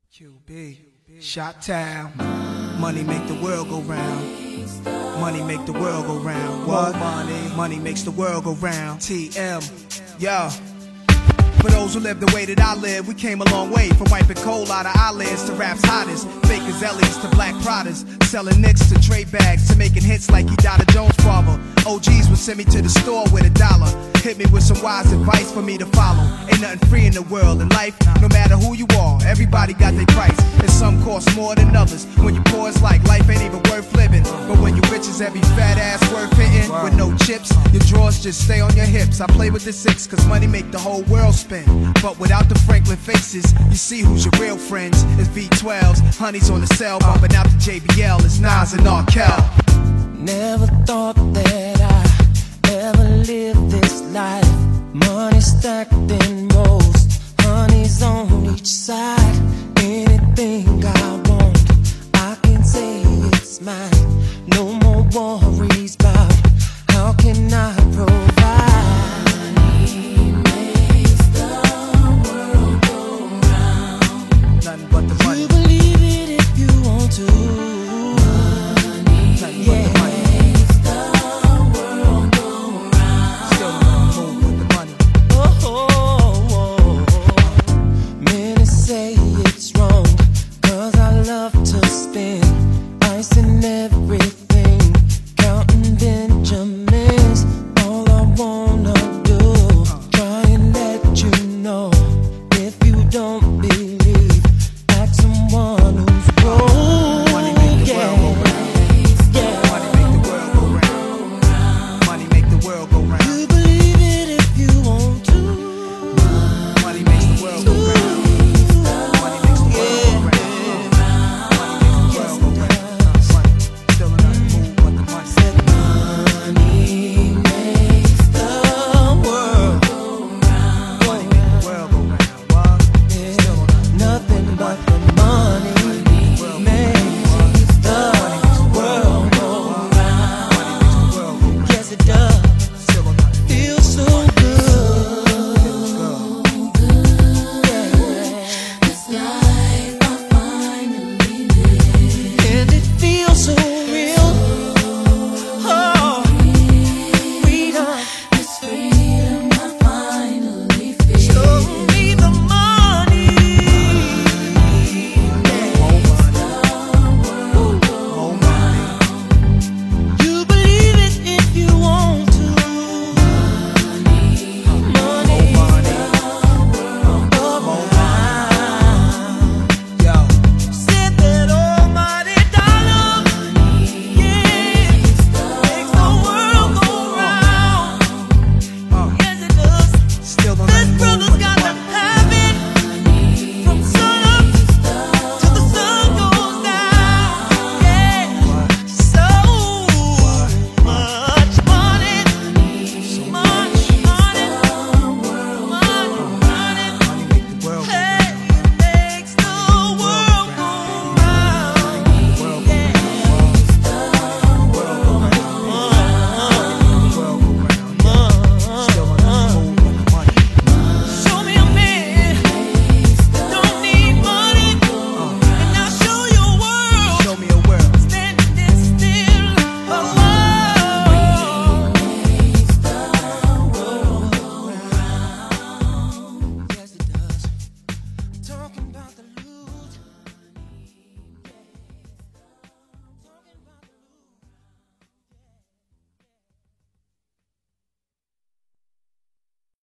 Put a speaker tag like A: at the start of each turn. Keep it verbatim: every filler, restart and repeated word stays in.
A: Q B, Shot Town. Money make the world go round. Money make the world go round. What? Money, money makes the world go round. T M, yo. For those who live the way that I live, we came a long way. From wiping coal out of eyelids to rap's hottest. Fake Azellies to black Pradas. Selling nicks to trade bags to making hits like he died a Jones father. O Gs would send me to the store with a dollar. Hit me with some wise advice for me to follow. Ain't nothing free in the world. In life, no matter who you are, everybody got their price. And some cost more than others. When you poor, it's like life ain't even worth living. But when you rich, it's every fat ass worth hitting. With no chips, your drawers just stay on your hips. I play with the six, cause money make the whole world spin. But without the Franklin faces, you see who's your real friends. It's V twelves, honeys on the cell, bumping out the J B L. It's Nas and R. Kelly.
B: Never thought that I ever live this life. Money stacked in most, honey's on each side. Anything I